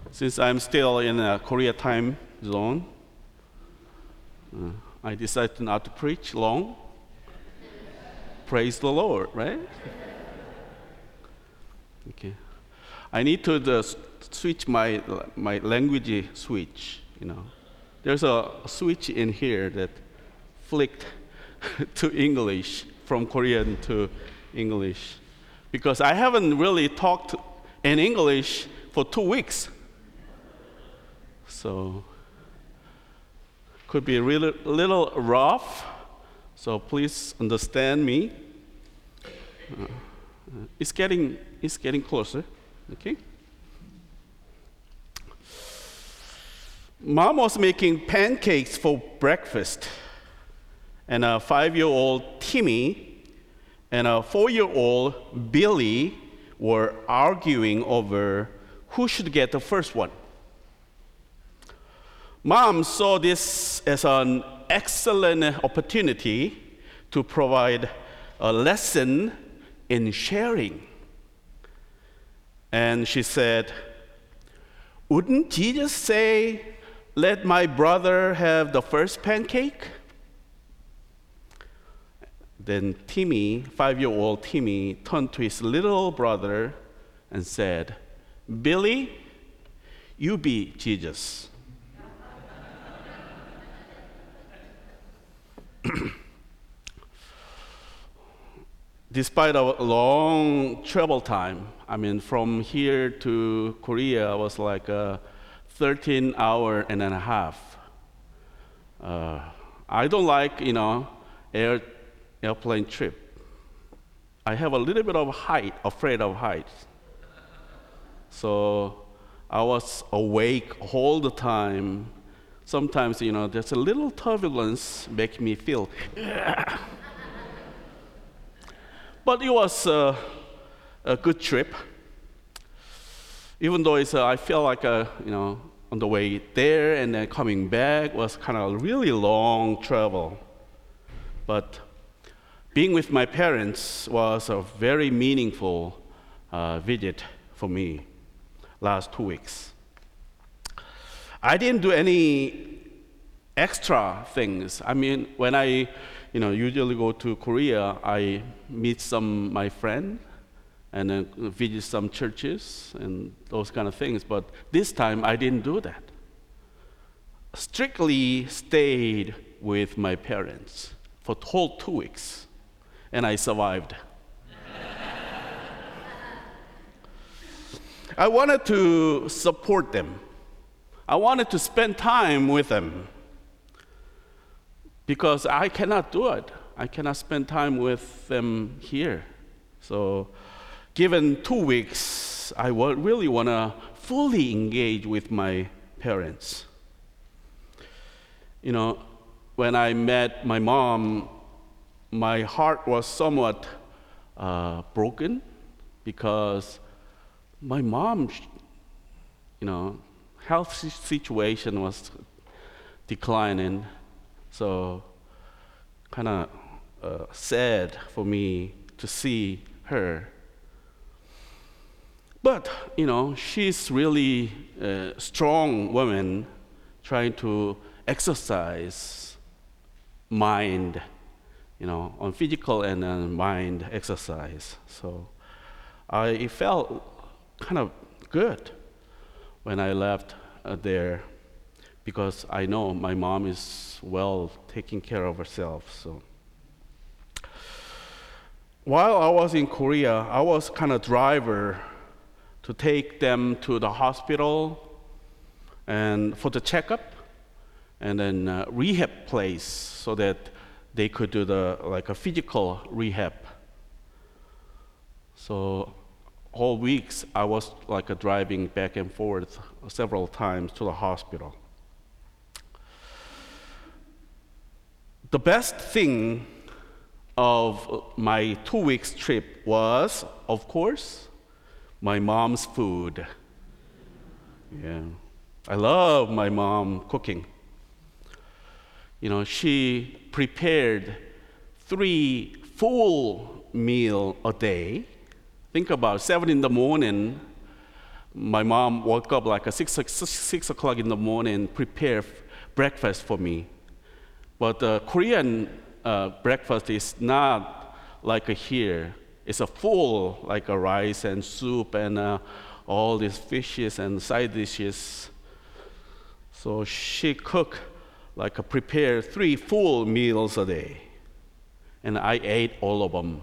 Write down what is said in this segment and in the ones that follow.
Since I'm still in a Korea time zone, I decided not to preach long. Praise the Lord, right? Okay. I need to switch my language switch. There's a switch in here that flicked to English from Korean to English, because I haven't really talked in English for 2 weeks. So could be a little rough, so please understand me. It's getting closer, okay? Mom was making pancakes for breakfast, and a 5-year-old Timmy and a 4-year-old Billy were arguing over who should get the first one. Mom saw this as an excellent opportunity to provide a lesson in sharing. And she said, "Wouldn't Jesus say, 'Let my brother have the first pancake'?" Then 5-year-old Timmy, turned to his little brother and said, "Billy, you be Jesus." Despite a long travel time, from here to Korea was like a 13 hour and a half. I don't like, airplane trip. I have a little bit of afraid of heights. So I was awake all the time. Sometimes, there's a little turbulence make me feel. But it was a good trip. Even though I feel like on the way there and then coming back was kind of a really long travel. But being with my parents was a very meaningful visit for me last 2 weeks. I didn't do any extra things. When I usually go to Korea, I meet my friends and then visit some churches and those kind of things. But this time, I didn't do that. Strictly stayed with my parents for the whole 2 weeks, and I survived. I wanted to support them. I wanted to spend time with them, because I cannot do it. I cannot spend time with them here. So given 2 weeks, I really want to fully engage with my parents. When I met my mom, my heart was somewhat broken, because my mom's health situation was declining. So kind of sad for me to see her. But, she's really a strong woman trying to exercise mind, on physical and mind exercise. So I felt kind of good when I left there, because I know my mom is well taking care of herself. So while I was in Korea, I was kind of driver to take them to the hospital and for the checkup, and then rehab place so that they could do a physical rehab. So whole weeks I was driving back and forth several times to the hospital. The best thing of my 2 weeks trip was, of course, my mom's food. Yeah, I love my mom cooking. She prepared 3 full meals a day. Think about 7 in the morning, My mom woke up like at 6 o'clock in the morning, prepare breakfast for me. But Korean breakfast is not like here. It's a full, like a rice and soup and all these fishes and side dishes. So she cooked, prepare 3 full meals a day. And I ate all of them.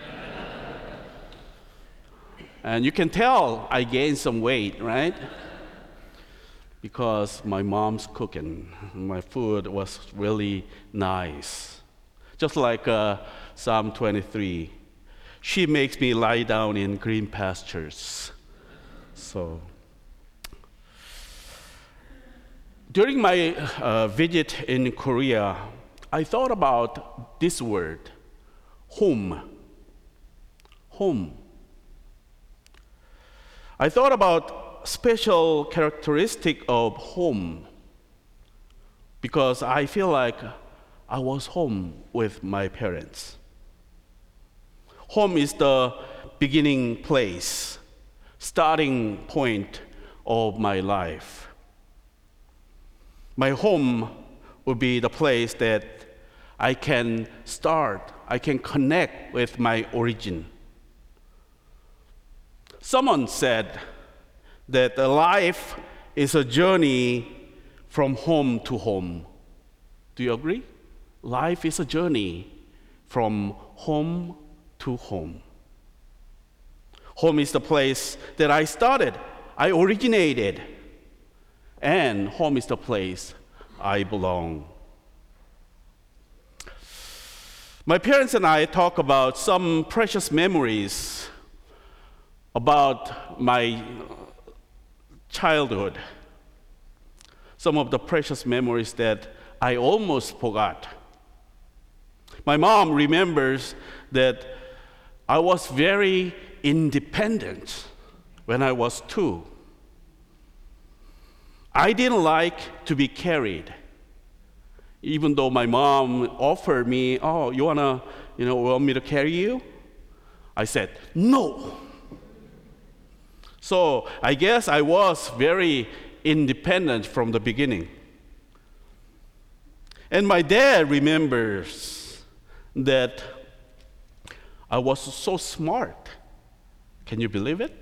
And you can tell I gained some weight, right? Because my mom's cooking. My food was really nice. Just like Psalm 23. She makes me lie down in green pastures. So, during my visit in Korea, I thought about this word, home. Home. I thought about special characteristic of home because I feel like I was home with my parents. Home is the beginning place, starting point of my life. My home would be the place that I can start, I can connect with my origin. Someone said that life is a journey from home to home. Do you agree? Life is a journey from home to home. Home is the place that I started, I originated, and home is the place I belong. My parents and I talk about some precious memories about my childhood. Some of the precious memories that I almost forgot. My mom remembers that I was very independent when I was 2. I didn't like to be carried. Even though my mom offered me, oh, you want me to carry you? I said, no. So I guess I was very independent from the beginning. And my dad remembers that I was so smart. Can you believe it?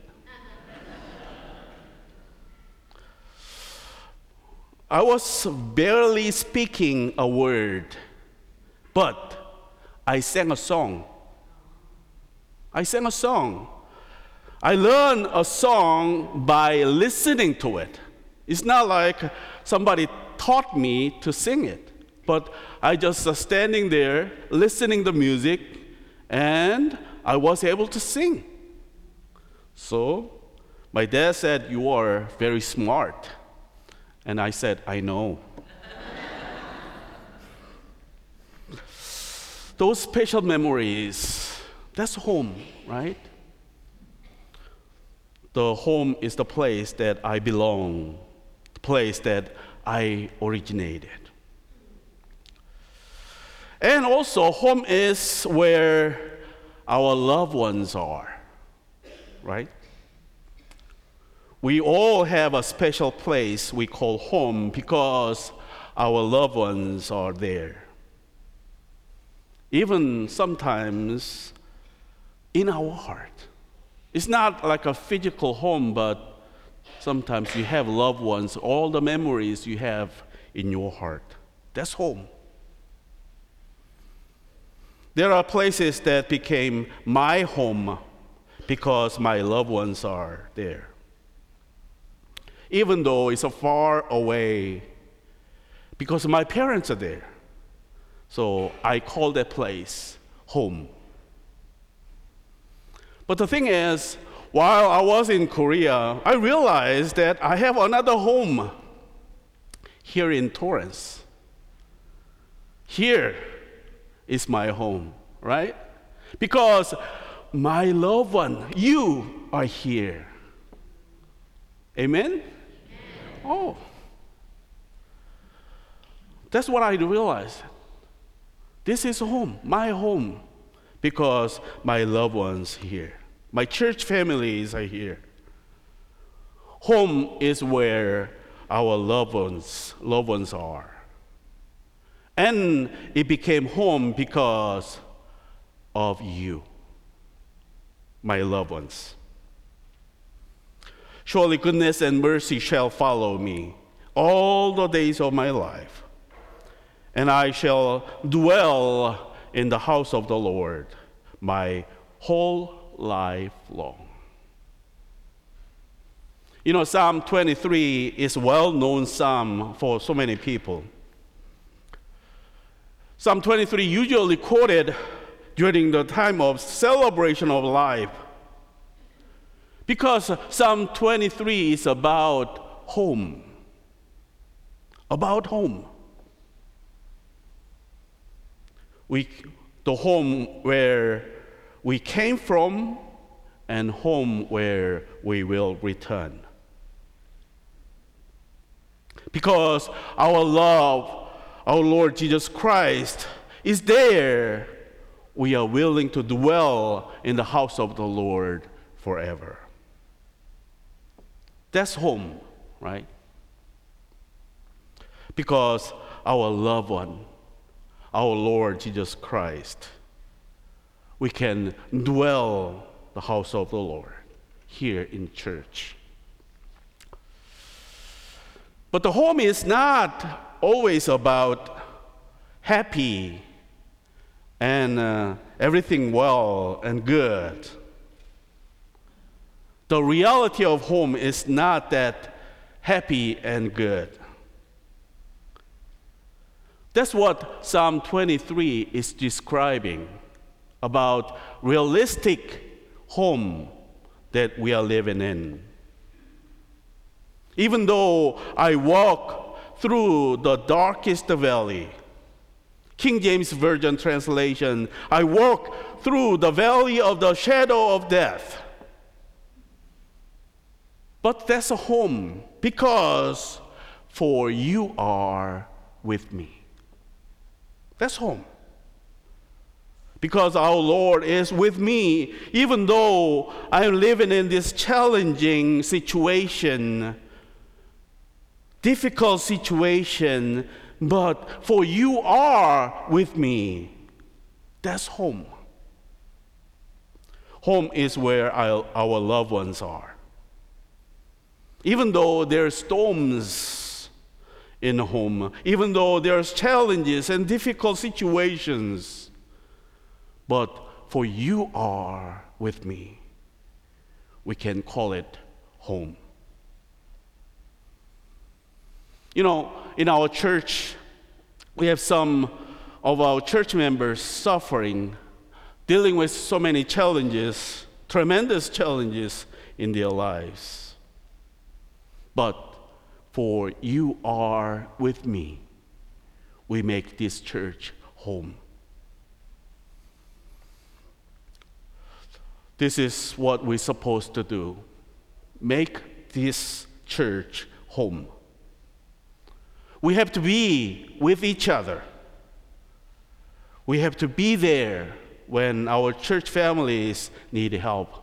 I was barely speaking a word, but I sang a song. I sang a song. I learned a song by listening to it. It's not like somebody taught me to sing it, but I just standing there listening to music, and I was able to sing. So my dad said, "You are very smart," and I said, "I know." Those special memories, that's home, right? The home is the place that I belong, the place that I originated. And also, home is where our loved ones are, right? We all have a special place we call home because our loved ones are there. Even sometimes in our heart. It's not like a physical home, but sometimes you have loved ones, all the memories you have in your heart. That's home. There are places that became my home because my loved ones are there. Even though it's far away, because my parents are there. So I call that place home. But the thing is, while I was in Korea, I realized that I have another home here in Torrance. Here is my home, right? Because my loved one, you are here. Amen? Oh. That's what I realized. This is home, my home, because my loved ones are here. My church families are here. Home is where our loved ones are. And it became home because of you, my loved ones. Surely goodness and mercy shall follow me all the days of my life, and I shall dwell in the house of the Lord my whole life long. You know, Psalm 23 is a well-known psalm for so many people. Psalm 23 usually quoted during the time of celebration of life because Psalm 23 is about home. About home. The home where we came from and home where we will return. Because our love, our Lord Jesus Christ, is there, we are willing to dwell in the house of the Lord forever. That's home, right? Because our loved one, our Lord Jesus Christ, we can dwell the house of the Lord here in church. But the home is not always about happy and everything well and good. The reality of home is not that happy and good. That's what Psalm 23 is describing about realistic home that we are living in. Even though I walk through the darkest valley, King James Version translation, I walk through the valley of the shadow of death. But that's a home because for you are with me. That's home. Because our Lord is with me, even though I'm living in this challenging situation, difficult situation, but for you are with me. That's home. Home is where our loved ones are. Even though there are storms in home, even though there's challenges and difficult situations, but for you are with me, we can call it home. You know, in our church, we have some of our church members suffering, dealing with so many challenges, tremendous challenges in their lives. But for you are with me, we make this church home. This is what we're supposed to do. Make this church home. We have to be with each other. We have to be there when our church families need help.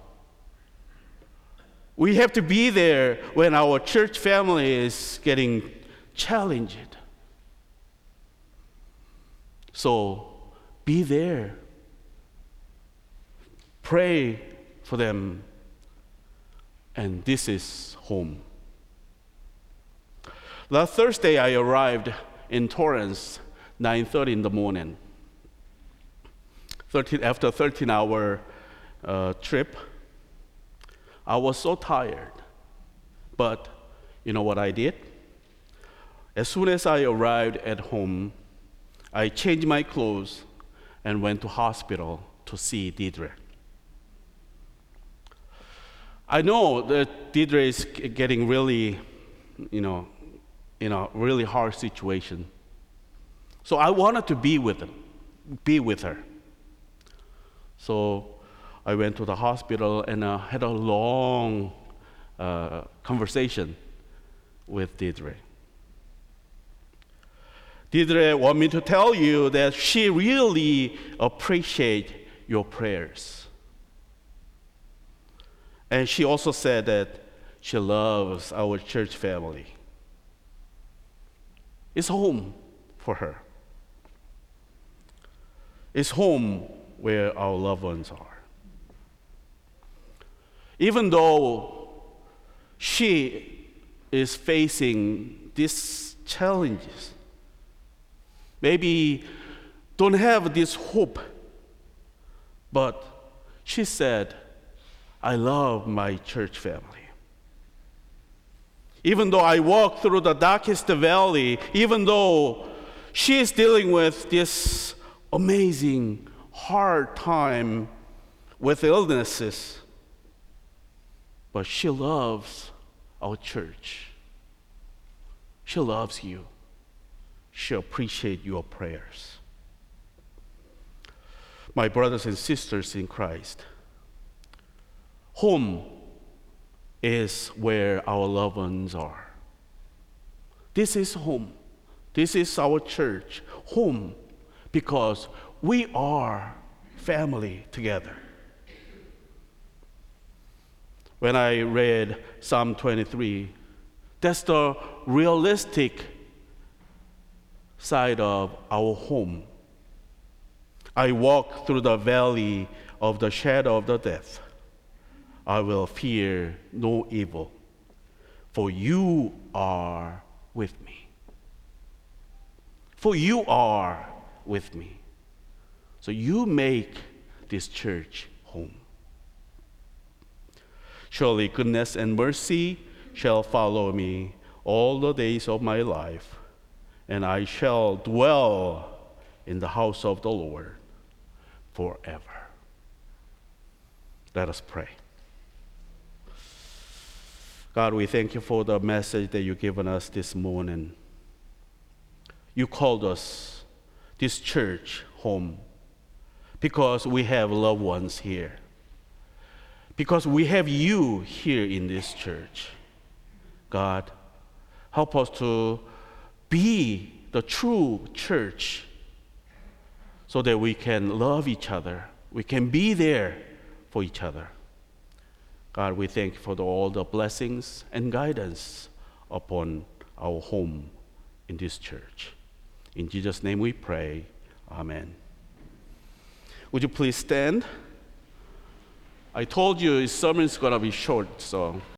We have to be there when our church family is getting challenged. So be there. Pray for them. And this is home. Last Thursday, I arrived in Torrance, 9:30 in the morning. After a 13-hour trip, I was so tired. But you know what I did? As soon as I arrived at home, I changed my clothes and went to hospital to see Deidre. I know that Deidre is getting really, in a really hard situation. So I wanted to be with her. So I went to the hospital and had a long conversation with Deidre. Deidre wanted me to tell you that she really appreciates your prayers. And she also said that she loves our church family. It's home for her. It's home where our loved ones are. Even though she is facing these challenges, maybe don't have this hope, but she said, I love my church family. Even though I walk through the darkest valley, even though she is dealing with this amazing, hard time with illnesses, but she loves our church. She loves you. She appreciates your prayers. My brothers and sisters in Christ, home is where our loved ones are. This is home. This is our church. Home, because we are family together. When I read Psalm 23, that's the realistic side of our home. I walk through the valley of the shadow of the death. I will fear no evil, for you are with me. For you are with me. So you make this church home. Surely goodness and mercy shall follow me all the days of my life, and I shall dwell in the house of the Lord forever. Let us pray. God, we thank you for the message that you've given us this morning. You called us, this church, home, because we have loved ones here. Because we have you here in this church. God, help us to be the true church so that we can love each other. We can be there for each other. God, we thank you for all the blessings and guidance upon our home in this church. In Jesus' name we pray. Amen. Would you please stand? I told you his sermon is going to be short, so